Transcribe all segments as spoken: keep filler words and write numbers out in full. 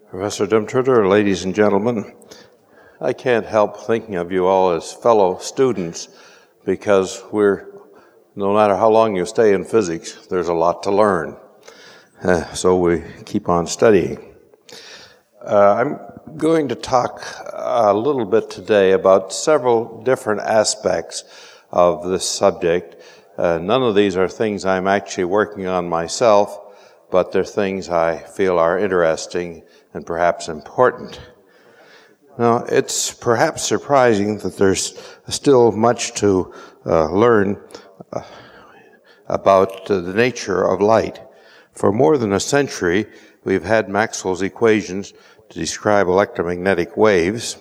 Professor Dumtritter, ladies and gentlemen, I can't help thinking of you all as fellow students because we're, no matter how long you stay in physics, there's a lot to learn. Uh, so we keep on studying. Uh, I'm going to talk a little bit today about several different aspects of this subject. Uh, none of these are things I'm actually working on myself, but they're things I feel are interesting and perhaps important. Now, it's perhaps surprising that there's still much to uh, learn uh, about uh, the nature of light. For more than a century, we've had Maxwell's equations to describe electromagnetic waves,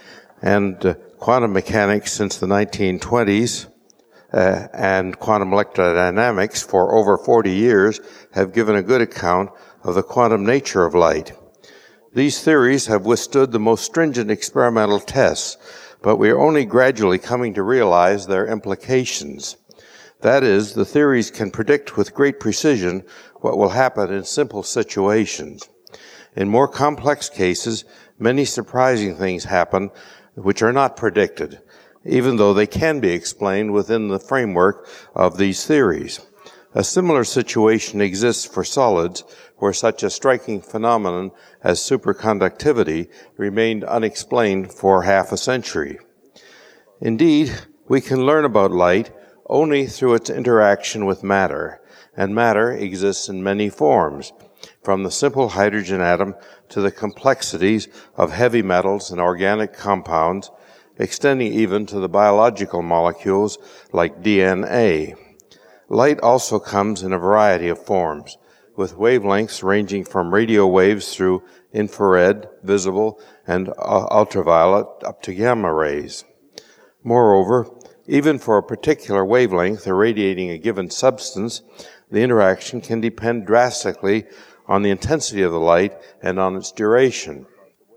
and uh, quantum mechanics since the nineteen twenties uh, and quantum electrodynamics for over forty years have given a good account of the quantum nature of light. These theories have withstood the most stringent experimental tests, but we are only gradually coming to realize their implications. That is, the theories can predict with great precision what will happen in simple situations. In more complex cases, many surprising things happen which are not predicted, even though they can be explained within the framework of these theories. A similar situation exists for solids, where such a striking phenomenon as superconductivity remained unexplained for half a century. Indeed, we can learn about light only through its interaction with matter, and matter exists in many forms, from the simple hydrogen atom to the complexities of heavy metals and organic compounds, extending even to the biological molecules like D N A. Light also comes in a variety of forms, with wavelengths ranging from radio waves through infrared, visible, and ultraviolet up to gamma rays. Moreover, even for a particular wavelength irradiating a given substance, the interaction can depend drastically on the intensity of the light and on its duration.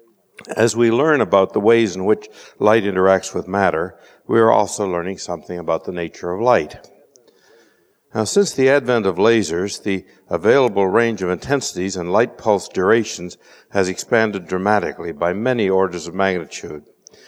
As we learn about the ways in which light interacts with matter, we are also learning something about the nature of light. Now, since the advent of lasers, the available range of intensities and light pulse durations has expanded dramatically by many orders of magnitude.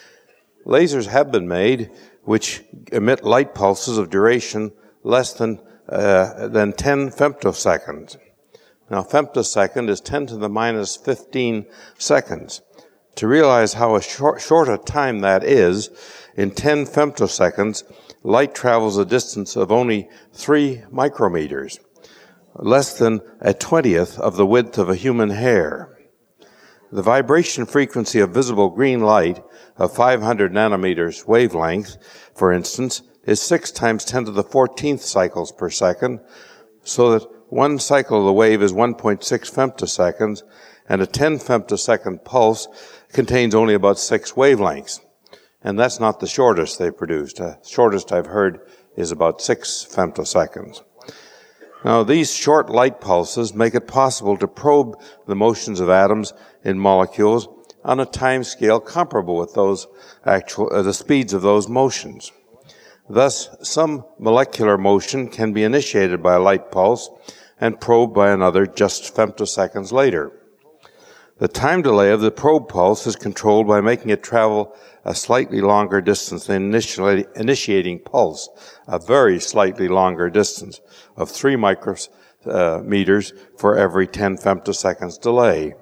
Lasers have been made which emit light pulses of duration less than, uh, than ten femtoseconds. Now, femtosecond is ten to the minus fifteen seconds. To realize how a short, short a time that is, in ten femtoseconds, light travels a distance of only three micrometers, less than a twentieth of the width of a human hair. The vibration frequency of visible green light of five hundred nanometers wavelength, for instance, is six times ten to the fourteenth cycles per second, so that one cycle of the wave is one point six femtoseconds, and a ten femtosecond pulse contains only about six wavelengths. And that's not the shortest they've produced. The shortest I've heard is about six femtoseconds. Now, these short light pulses make it possible to probe the motions of atoms in molecules on a time scale comparable with those actual, uh, the speeds of those motions. Thus, some molecular motion can be initiated by a light pulse and probed by another just femtoseconds later. The time delay of the probe pulse is controlled by making it travel a slightly longer distance than initially initiating pulse, a very slightly longer distance of three micrometers for every ten femtoseconds delay.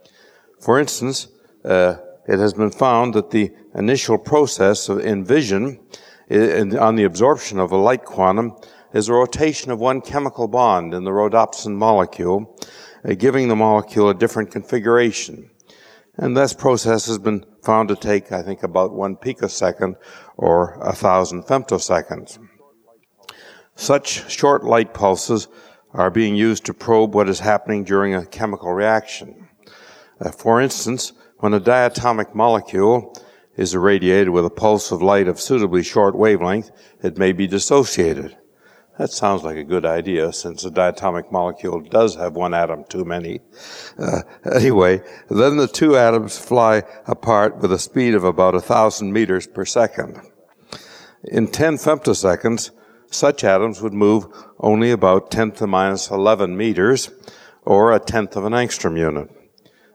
For instance, uh, it has been found that the initial process of in vision in, on the absorption of a light quantum is a rotation of one chemical bond in the rhodopsin molecule, uh, giving the molecule a different configuration. And this process has been found to take, I think, about one picosecond or a thousand femtoseconds. Such short light pulses are being used to probe what is happening during a chemical reaction. Uh, for instance, when a diatomic molecule is irradiated with a pulse of light of suitably short wavelength, it may be dissociated. That sounds like a good idea, since a diatomic molecule does have one atom too many. Uh, anyway, then the two atoms fly apart with a speed of about a thousand meters per second. In ten femtoseconds, such atoms would move only about ten to the minus eleven meters, or a tenth of an angstrom unit.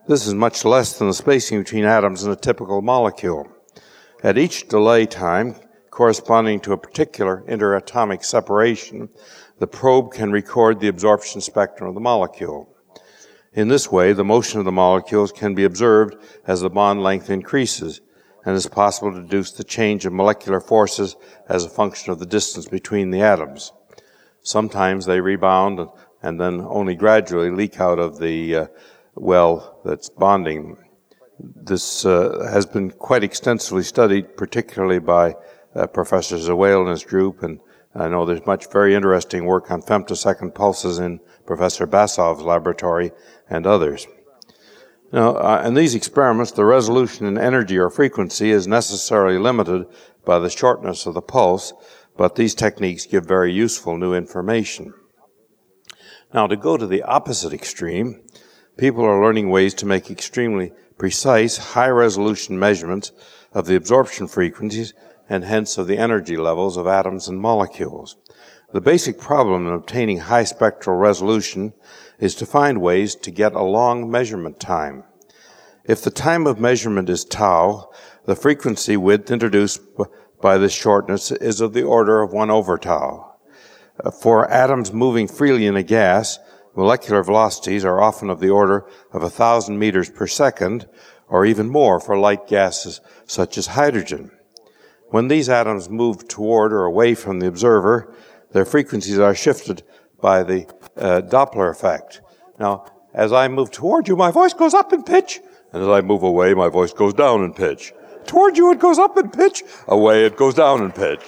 This is much less than the spacing between atoms in a typical molecule. At each delay time, corresponding to a particular interatomic separation, the probe can record the absorption spectrum of the molecule. In this way, the motion of the molecules can be observed as the bond length increases, and it is possible to deduce the change of molecular forces as a function of the distance between the atoms. Sometimes they rebound and then only gradually leak out of the uh, well that's bonding. This uh, has been quite extensively studied, particularly by uh, Professor Zawale and his group, and I know there's much very interesting work on femtosecond pulses in Professor Basov's laboratory and others. Now, uh, in these experiments, the resolution in energy or frequency is necessarily limited by the shortness of the pulse, but these techniques give very useful new information. Now, to go to the opposite extreme, people are learning ways to make extremely precise, high-resolution measurements of the absorption frequencies and hence of the energy levels of atoms and molecules. The basic problem in obtaining high spectral resolution is to find ways to get a long measurement time. If the time of measurement is tau, the frequency width introduced by this shortness is of the order of one over tau. For atoms moving freely in a gas, molecular velocities are often of the order of a thousand meters per second, or even more for light gases such as hydrogen. When these atoms move toward or away from the observer, their frequencies are shifted by the uh, Doppler effect. Now, as I move toward you, my voice goes up in pitch, and as I move away, my voice goes down in pitch. Toward you, it goes up in pitch. Away, it goes down in pitch.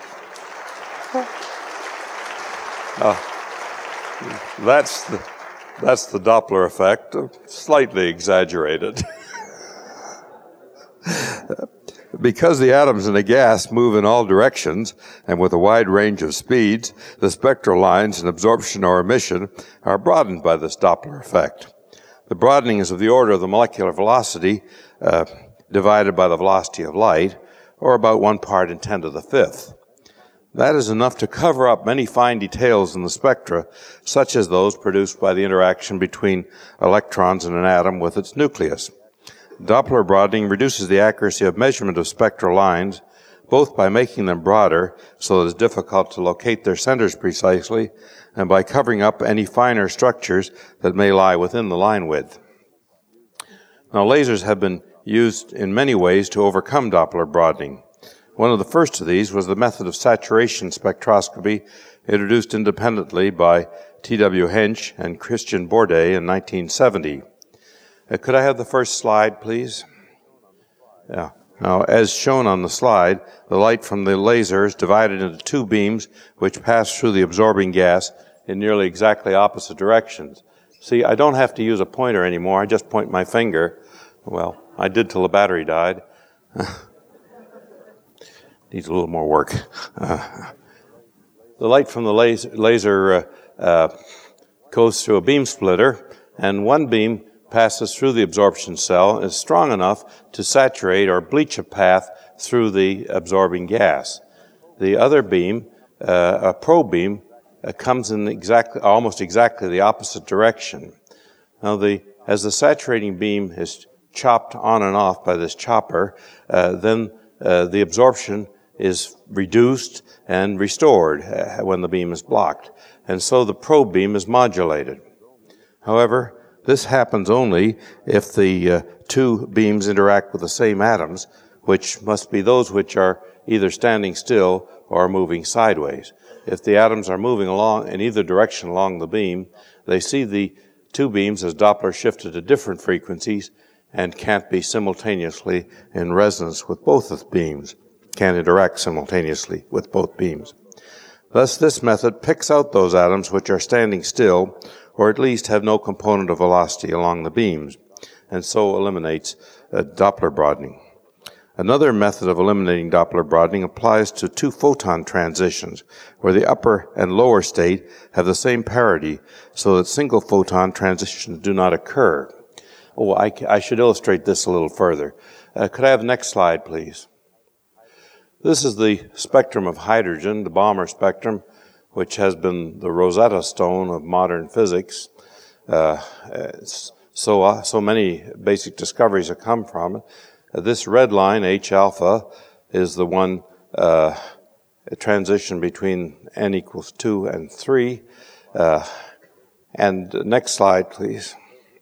Uh, that's the, that's the Doppler effect, slightly exaggerated. Because the atoms in a gas move in all directions and with a wide range of speeds, the spectral lines in absorption or emission are broadened by this Doppler effect. The broadening is of the order of the molecular velocity uh, divided by the velocity of light, or about one part in ten to the fifth. That is enough to cover up many fine details in the spectra, such as those produced by the interaction between electrons in an atom with its nucleus. Doppler broadening reduces the accuracy of measurement of spectral lines, both by making them broader so that it's difficult to locate their centers precisely, and by covering up any finer structures that may lie within the line width. Now, lasers have been used in many ways to overcome Doppler broadening. One of the first of these was the method of saturation spectroscopy introduced independently by T W Hensch and Christian Bourdais in nineteen seventy. Uh, could I have the first slide, please? Yeah. Now, as shown on the slide, the light from the laser is divided into two beams which pass through the absorbing gas in nearly exactly opposite directions. See, I don't have to use a pointer anymore. I just point my finger. Well, I did till the battery died. Needs a little more work. Uh, the light from the laser, laser uh, uh, goes through a beam splitter, and one beam passes through the absorption cell and is strong enough to saturate or bleach a path through the absorbing gas. The other beam, uh, a probe beam, uh, comes in exactly, almost exactly the opposite direction. Now, the, as the saturating beam is chopped on and off by this chopper, uh, then uh, the absorption is reduced and restored uh, when the beam is blocked. And so the probe beam is modulated. However, this happens only if the uh, two beams interact with the same atoms, which must be those which are either standing still or moving sideways. If the atoms are moving along in either direction along the beam, they see the two beams as Doppler shifted to different frequencies and can't be simultaneously in resonance with both of the beams, can't interact simultaneously with both beams. Thus, this method picks out those atoms which are standing still, or at least have no component of velocity along the beams, and so eliminates uh, Doppler broadening. Another method of eliminating Doppler broadening applies to two photon transitions, where the upper and lower state have the same parity, so that single photon transitions do not occur. Oh, I, I should illustrate this a little further. Uh, could I have the next slide, please? This is the spectrum of hydrogen, the Balmer spectrum, which has been the Rosetta Stone of modern physics. Uh, so uh, so many basic discoveries have come from it. Uh, this red line, H alpha, is the one uh, transition between n equals two and three. Uh, and next slide, please.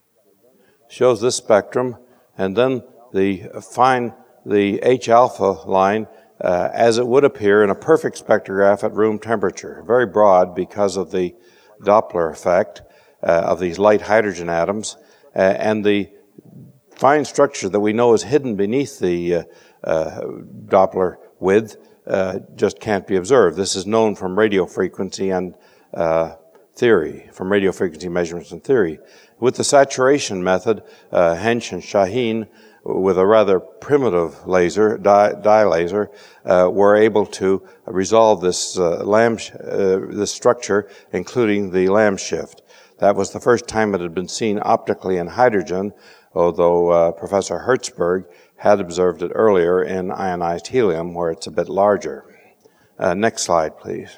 Shows this spectrum, and then the fine the H alpha line uh, as it would appear in a perfect spectrograph at room temperature, very broad because of the Doppler effect uh, of these light hydrogen atoms, uh, and the fine structure that we know is hidden beneath the uh, uh, Doppler width uh, just can't be observed. This is known from radio frequency and uh, theory, from radio frequency measurements and theory. With the saturation method, uh, Hench and Shaheen, with a rather primitive laser, dye, dye laser, uh, were able to resolve this uh, Lamb, uh, this structure, including the Lamb shift. That was the first time it had been seen optically in hydrogen, although uh, Professor Hertzberg had observed it earlier in ionized helium, where it's a bit larger. Uh, next slide, please.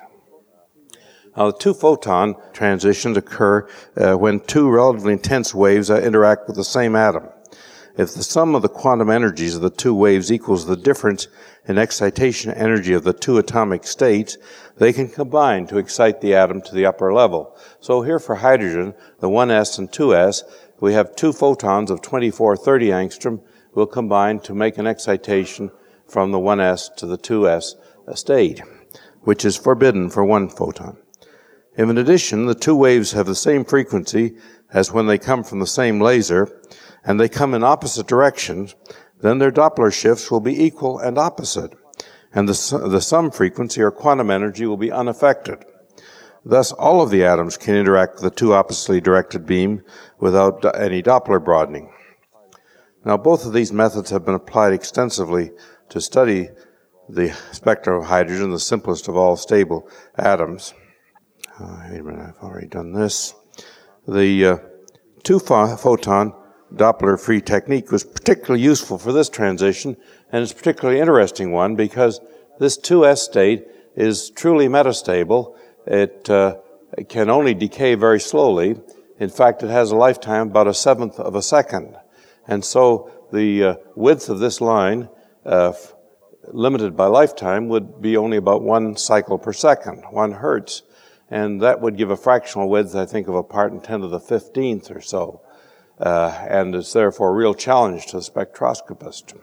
Now, the two-photon transitions occur uh, when two relatively intense waves uh, interact with the same atom. If the sum of the quantum energies of the two waves equals the difference in excitation energy of the two atomic states, they can combine to excite the atom to the upper level. So here for hydrogen, the one s and two s, we have two photons of twenty-four thirty angstrom will combine to make an excitation from the one s to the two s state, which is forbidden for one photon. If in addition, the two waves have the same frequency as when they come from the same laser, and they come in opposite directions, then their Doppler shifts will be equal and opposite, and the, the sum frequency or quantum energy will be unaffected. Thus, all of the atoms can interact with the two oppositely directed beams without any Doppler broadening. Now, both of these methods have been applied extensively to study the spectrum of hydrogen, the simplest of all stable atoms. Uh, wait a minute, I've already done this. The uh, two-photon Doppler-free technique was particularly useful for this transition, and it's a particularly interesting one because this two s state is truly metastable. It, uh, it can only decay very slowly. In fact, it has a lifetime about a seventh of a second. And so the uh, width of this line, uh, limited by lifetime, would be only about one cycle per second, one hertz. And that would give a fractional width, I think, of a part in ten to the fifteenth or so. Uh, and it's therefore a real challenge to the spectroscopist.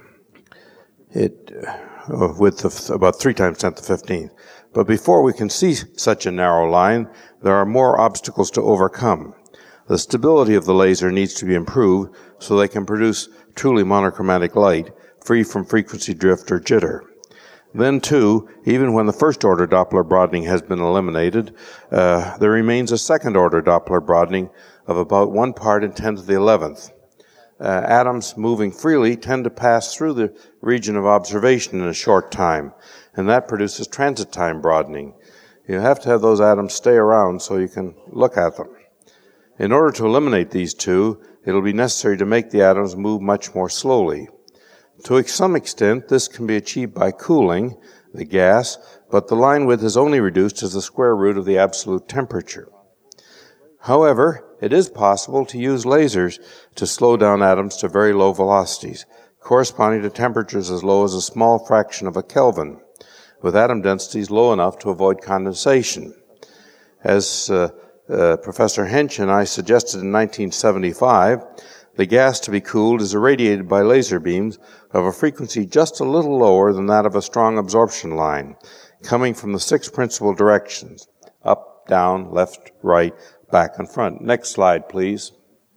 It, uh, width of about three times ten to the fifteenth. But before we can see such a narrow line, there are more obstacles to overcome. The stability of the laser needs to be improved so they can produce truly monochromatic light, free from frequency drift or jitter. Then, too, even when the first-order Doppler broadening has been eliminated, uh, there remains a second-order Doppler broadening of about one part in ten to the eleventh. Uh, atoms moving freely tend to pass through the region of observation in a short time, and that produces transit time broadening. You have to have those atoms stay around so you can look at them. In order to eliminate these two, it'll be necessary to make the atoms move much more slowly. To some extent, this can be achieved by cooling the gas, but the line width is only reduced as the square root of the absolute temperature. However, it is possible to use lasers to slow down atoms to very low velocities, corresponding to temperatures as low as a small fraction of a Kelvin, with atom densities low enough to avoid condensation. As uh, uh, Professor Hench and I suggested in nineteen seventy-five, the gas to be cooled is irradiated by laser beams of a frequency just a little lower than that of a strong absorption line, coming from the six principal directions: up, down, left, right, back, and front. Next slide, please.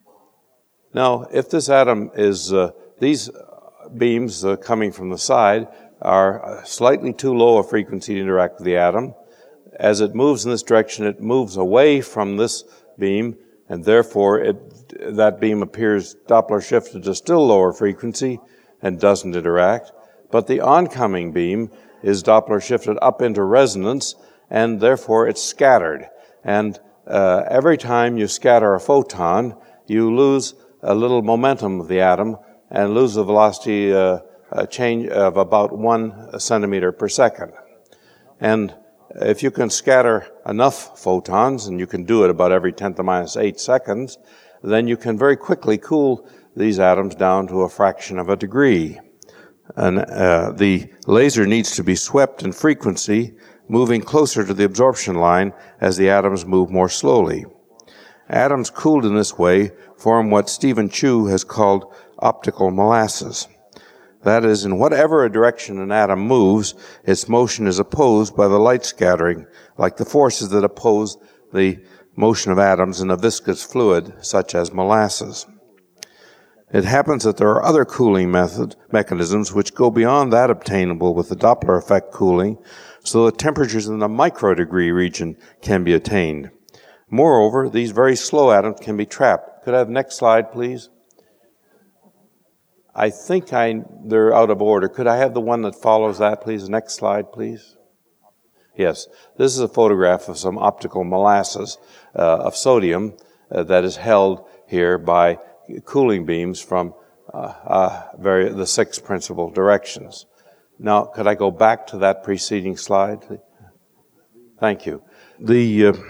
Now, if this atom is, uh, these beams uh, coming from the side are slightly too low a frequency to interact with the atom. As it moves in this direction, it moves away from this beam, and therefore it, that beam appears Doppler shifted to still lower frequency and doesn't interact. But the oncoming beam is Doppler shifted up into resonance, and therefore it's scattered. And uh, every time you scatter a photon, you lose a little momentum of the atom and lose the velocity uh, a change of about one centimeter per second. And if you can scatter enough photons, and you can do it about every ten to the minus eight seconds, then you can very quickly cool these atoms down to a fraction of a degree. And uh, the laser needs to be swept in frequency, moving closer to the absorption line as the atoms move more slowly. Atoms cooled in this way form what Stephen Chu has called optical molasses. That is, in whatever direction an atom moves, its motion is opposed by the light scattering, like the forces that oppose the motion of atoms in a viscous fluid, such as molasses. It happens that there are other cooling method, mechanisms which go beyond that obtainable with the Doppler effect cooling, so that temperatures in the microdegree region can be attained. Moreover, these very slow atoms can be trapped. Could I have the next slide, please? I think I, they're out of order. Could I have the one that follows that, please? Next slide, please. Yes, this is a photograph of some optical molasses uh, of sodium uh, that is held here by cooling beams from uh, uh, very, the six principal directions. Now, could I go back to that preceding slide? Thank you. The, uh,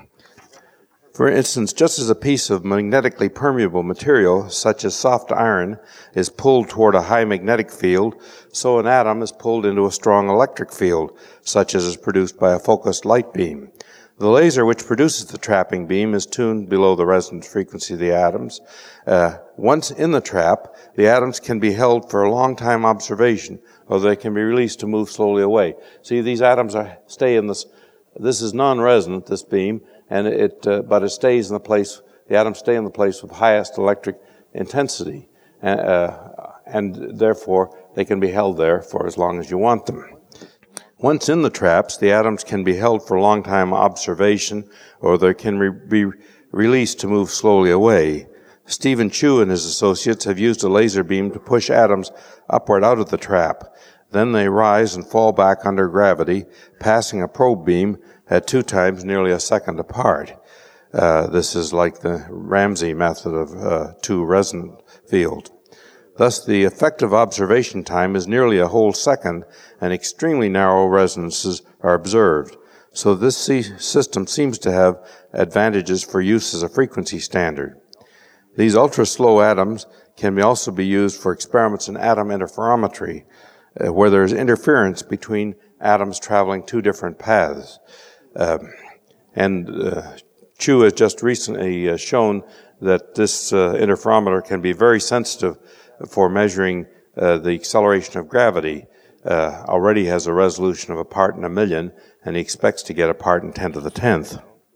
for instance, just as a piece of magnetically permeable material, such as soft iron, is pulled toward a high magnetic field, so an atom is pulled into a strong electric field, such as is produced by a focused light beam. The laser which produces the trapping beam is tuned below the resonance frequency of the atoms. Uh, once in the trap, the atoms can be held for a long time observation, or they can be released to move slowly away. See, these atoms are, stay in this, this is non-resonant, this beam, and it, uh, but it stays in the place, the atoms stay in the place with highest electric intensity, uh, and therefore they can be held there for as long as you want them. Once in the traps, the atoms can be held for a long time observation, or they can re- be released to move slowly away. Stephen Chu and his associates have used a laser beam to push atoms upward out of the trap. Then they rise and fall back under gravity, passing a probe beam at two times nearly a second apart. Uh, this is like the Ramsey method of uh, two resonant field. Thus, the effective observation time is nearly a whole second, and extremely narrow resonances are observed. So this system seems to have advantages for use as a frequency standard. These ultra-slow atoms can be also be used for experiments in atom interferometry, uh, where there is interference between atoms traveling two different paths. Um, and uh, Chu has just recently uh, shown that this uh, interferometer can be very sensitive for measuring uh, the acceleration of gravity. Uh, already has a resolution of a part in a million, and he expects to get a part in ten to the tenth.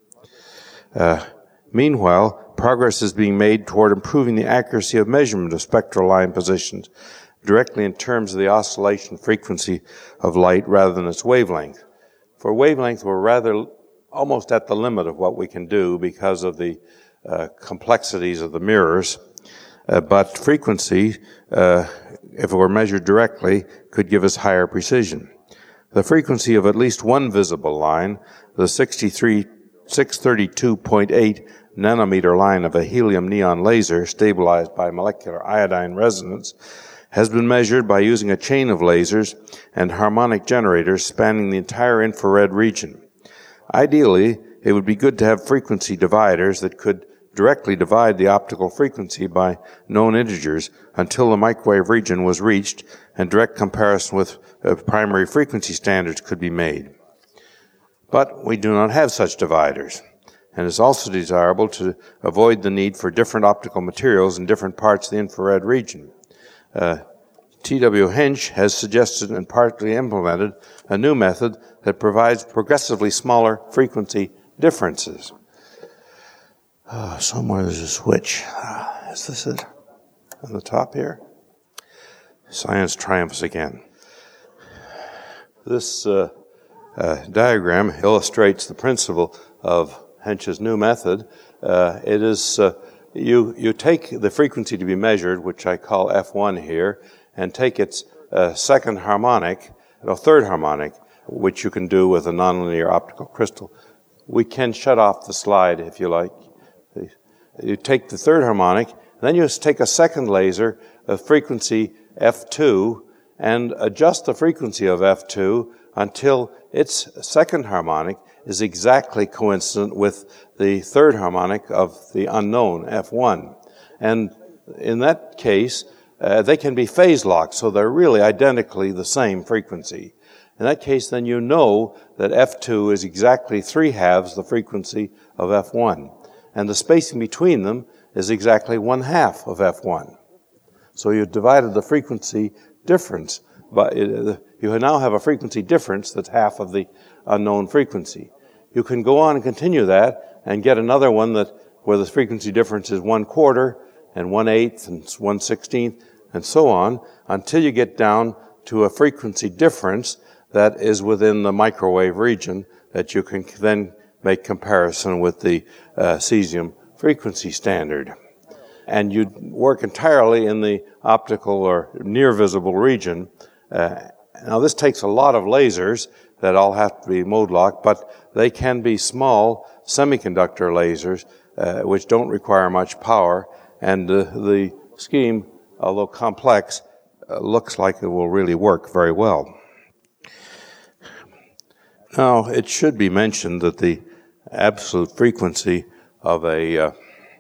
Uh, meanwhile, progress is being made toward improving the accuracy of measurement of spectral line positions directly in terms of the oscillation frequency of light rather than its wavelength. For wavelength, we're rather almost at the limit of what we can do because of the uh, complexities of the mirrors. Uh, but frequency, uh, if it were measured directly, could give us higher precision. The frequency of at least one visible line, the sixty-three, six thirty-two point eight nanometer line of a helium neon laser stabilized by molecular iodine resonance, has been measured by using a chain of lasers and harmonic generators spanning the entire infrared region. Ideally, it would be good to have frequency dividers that could directly divide the optical frequency by known integers until the microwave region was reached and direct comparison with uh, primary frequency standards could be made. But we do not have such dividers, and it's also desirable to avoid the need for different optical materials in different parts of the infrared region. Uh, T W Hensch has suggested and partly implemented a new method that provides progressively smaller frequency differences. Uh, somewhere there's a switch. Uh, is this it? On the top here? Science triumphs again. This uh, uh, diagram illustrates the principle of Hensch's new method. Uh, it is, uh, you, you take the frequency to be measured, which I call F one here, and take its uh, second harmonic, no, third harmonic, which you can do with a nonlinear optical crystal. We can shut off the slide if you like. You take the third harmonic, then you take a second laser of frequency F two and adjust the frequency of F two until its second harmonic is exactly coincident with the third harmonic of the unknown, F one. And in that case, uh, they can be phase locked, so they're really identically the same frequency. In that case, then you know that F two is exactly three halves the frequency of F one. And the spacing between them is exactly one half of F one. So you've divided the frequency difference, but you now have a frequency difference that's half of the unknown frequency. You can go on and continue that and get another one that where the frequency difference is one quarter and one eighth and one sixteenth and so on until you get down to a frequency difference that is within the microwave region that you can then make comparison with the uh, cesium frequency standard. And you work entirely in the optical or near visible region. Uh, now this takes a lot of lasers that all have to be mode locked, but they can be small semiconductor lasers uh, which don't require much power, and uh, the scheme, although complex, uh, looks like it will really work very well. Now, it should be mentioned that the absolute frequency of a uh,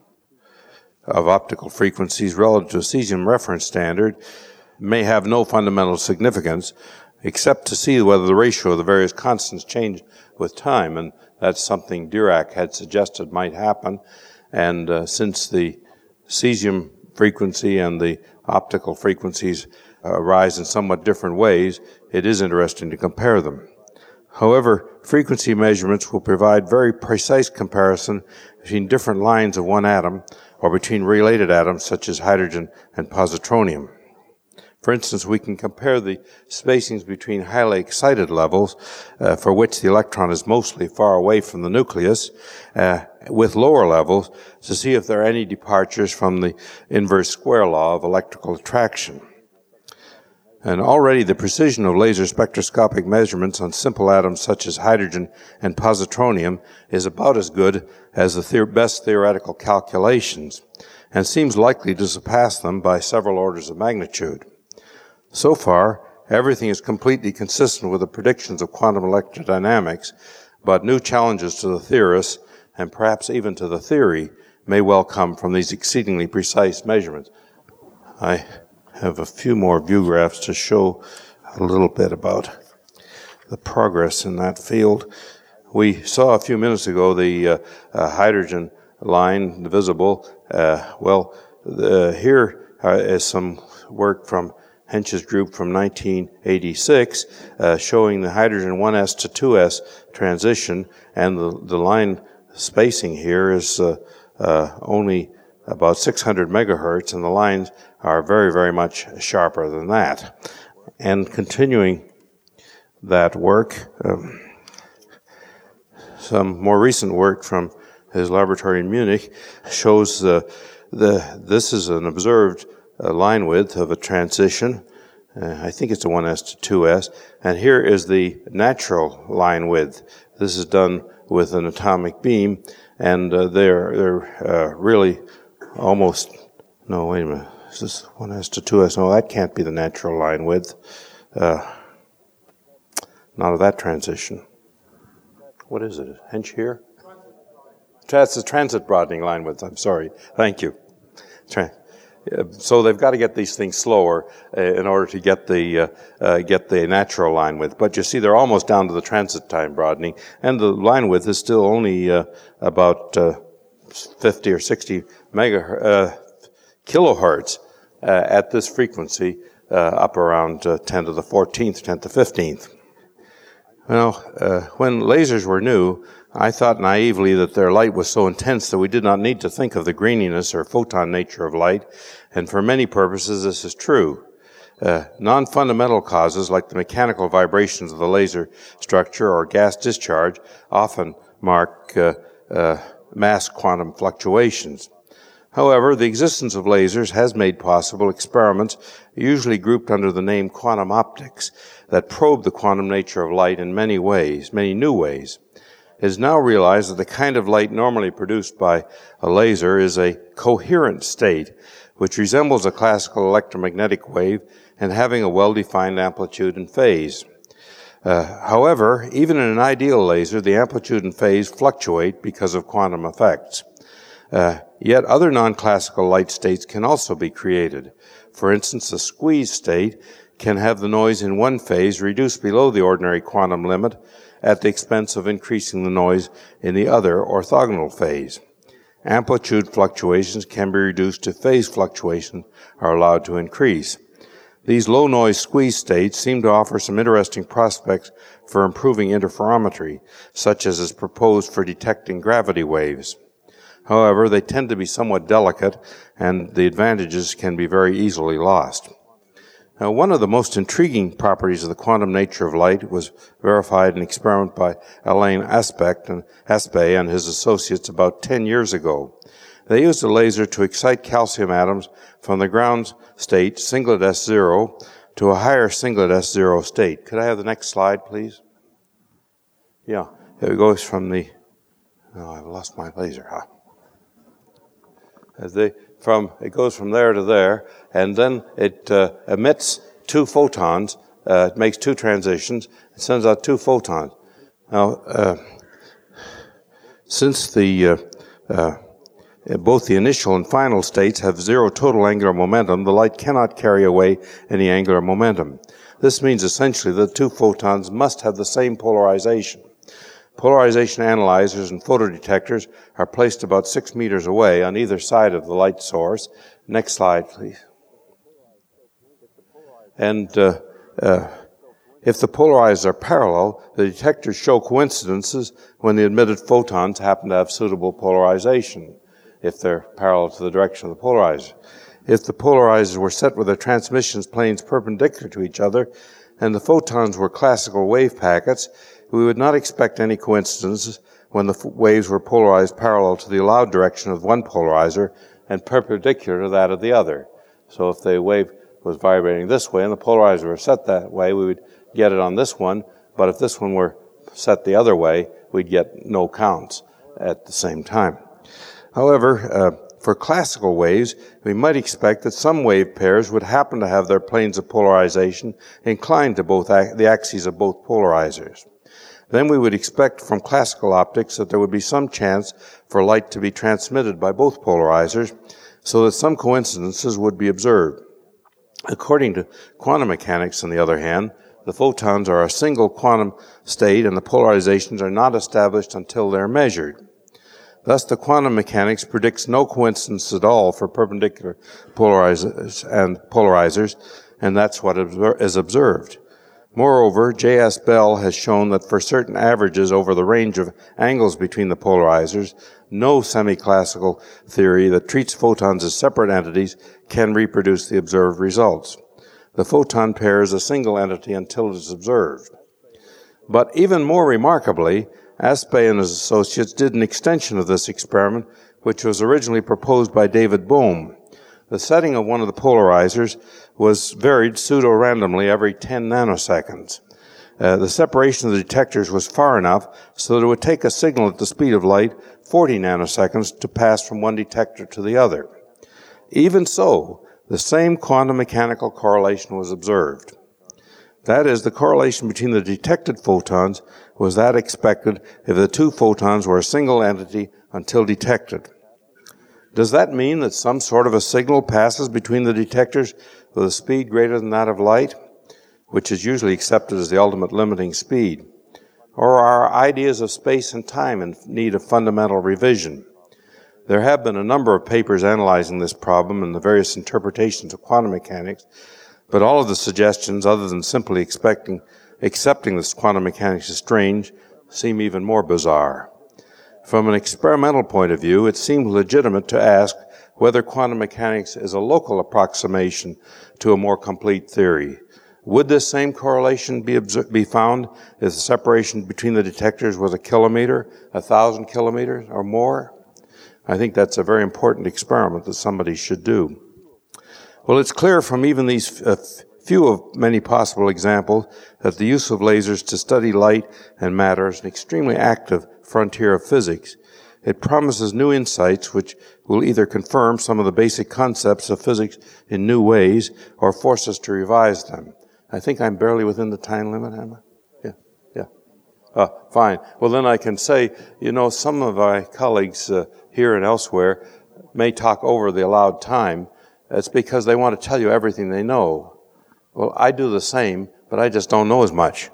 of optical frequencies relative to a cesium reference standard may have no fundamental significance except to see whether the ratio of the various constants change with time, and that's something Dirac had suggested might happen. And uh, since the cesium frequency and the optical frequencies uh, rise in somewhat different ways, it is interesting to compare them. However, frequency measurements will provide very precise comparison between different lines of one atom or between related atoms such as hydrogen and positronium. For instance, we can compare the spacings between highly excited levels, uh, for which the electron is mostly far away from the nucleus, uh, with lower levels to see if there are any departures from the inverse square law of electrical attraction. And already the precision of laser spectroscopic measurements on simple atoms such as hydrogen and positronium is about as good as the theor- best theoretical calculations, and seems likely to surpass them by several orders of magnitude. So far, everything is completely consistent with the predictions of quantum electrodynamics, but new challenges to the theorists, and perhaps even to the theory, may well come from these exceedingly precise measurements. I have a few more view graphs to show a little bit about the progress in that field. We saw a few minutes ago the uh, uh, hydrogen line visible. Uh, well, the, here uh, is some work from Hensch's group from nineteen eighty-six uh, showing the hydrogen one s to two s transition, and the, the line spacing here is uh, uh, only about six hundred megahertz, and the lines are very, very much sharper than that. And continuing that work, um, some more recent work from his laboratory in Munich shows uh, the this is an observed uh, line width of a transition. Uh, I think it's a one s to two s, and here is the natural line width. This is done with an atomic beam, and uh, they're they're uh, really almost, no, wait a minute, is this one s to two s? No, that can't be the natural line width. Uh, not of that transition. What is it? Hensch here? That's the transit broadening line width. I'm sorry. Thank you. Tra- so they've got to get these things slower uh, in order to get the uh, uh, get the natural line width. But you see, they're almost down to the transit time broadening, and the line width is still only uh, about uh, fifty or sixty megahertz, uh, kilohertz uh, at this frequency, uh, up around uh, ten to the fourteenth, ten to the fifteenth. Well, uh, when lasers were new, I thought naively that their light was so intense that we did not need to think of the graininess or photon nature of light, and for many purposes this is true. Uh, non-fundamental causes like the mechanical vibrations of the laser structure or gas discharge often mark uh, uh, mass quantum fluctuations. However, the existence of lasers has made possible experiments, usually grouped under the name quantum optics, that probe the quantum nature of light in many ways, many new ways. It is now realized that the kind of light normally produced by a laser is a coherent state, which resembles a classical electromagnetic wave and having a well-defined amplitude and phase. Uh, however, even in an ideal laser, the amplitude and phase fluctuate because of quantum effects. Uh, yet other non-classical light states can also be created. For instance, a squeeze state can have the noise in one phase reduced below the ordinary quantum limit at the expense of increasing the noise in the other orthogonal phase. Amplitude fluctuations can be reduced if phase fluctuations are allowed to increase. These low-noise squeeze states seem to offer some interesting prospects for improving interferometry, such as is proposed for detecting gravity waves. However, they tend to be somewhat delicate, and the advantages can be very easily lost. Now, one of the most intriguing properties of the quantum nature of light was verified in an experiment by Alain Aspect and Aspect and his associates about ten years ago. They used a laser to excite calcium atoms from the ground state, singlet S zero, to a higher singlet S zero state. Could I have the next slide, please? Yeah, it goes from the... Oh, I've lost my laser, huh? As they, from, it goes from there to there, and then it uh, emits two photons. Uh, it makes two transitions. It sends out two photons. Now, uh, since the uh, uh, both the initial and final states have zero total angular momentum, the light cannot carry away any angular momentum. This means essentially that two photons must have the same polarization. Polarization analyzers and photodetectors are placed about six meters away on either side of the light source. Next slide, please. And uh, uh, if the polarizers are parallel, the detectors show coincidences when the emitted photons happen to have suitable polarization, if they're parallel to the direction of the polarizer. If the polarizers were set with their transmission planes perpendicular to each other, and the photons were classical wave packets, we would not expect any coincidences when the waves were polarized parallel to the allowed direction of one polarizer and perpendicular to that of the other. So if the wave was vibrating this way and the polarizer were set that way, we would get it on this one, but if this one were set the other way, we'd get no counts at the same time. However, uh, for classical waves, we might expect that some wave pairs would happen to have their planes of polarization inclined to both ac- the axes of both polarizers. Then we would expect from classical optics that there would be some chance for light to be transmitted by both polarizers, so that some coincidences would be observed. According to quantum mechanics, on the other hand, the photons are a single quantum state and the polarizations are not established until they're measured. Thus, the quantum mechanics predicts no coincidence at all for perpendicular polarizers and polarizers, and that's what is observed. Moreover, J S Bell has shown that for certain averages over the range of angles between the polarizers, no semi-classical theory that treats photons as separate entities can reproduce the observed results. The photon pair is a single entity until it is observed. But even more remarkably, Aspect and his associates did an extension of this experiment, which was originally proposed by David Bohm. The setting of one of the polarizers was varied pseudo-randomly every ten nanoseconds. Uh, the separation of the detectors was far enough so that it would take a signal at the speed of light forty nanoseconds to pass from one detector to the other. Even so, the same quantum mechanical correlation was observed. That is, the correlation between the detected photons was that expected if the two photons were a single entity until detected. Does that mean that some sort of a signal passes between the detectors with a speed greater than that of light, which is usually accepted as the ultimate limiting speed? Or are our ideas of space and time in need of fundamental revision? There have been a number of papers analyzing this problem and the various interpretations of quantum mechanics, but all of the suggestions, other than simply expecting, accepting this quantum mechanics is strange, seem even more bizarre. From an experimental point of view, it seems legitimate to ask whether quantum mechanics is a local approximation to a more complete theory. Would this same correlation be, obser- be found if the separation between the detectors was a kilometer, a thousand kilometers, or more? I think that's a very important experiment that somebody should do. Well, it's clear from even these uh, few of many possible examples that the use of lasers to study light and matter is an extremely active frontier of physics. It promises new insights which will either confirm some of the basic concepts of physics in new ways or force us to revise them. I think I'm barely within the time limit, am I? Yeah. Uh, fine. Well, then I can say, you know, some of my colleagues uh, here and elsewhere may talk over the allowed time. That's because they want to tell you everything they know. Well, I do the same, but I just don't know as much.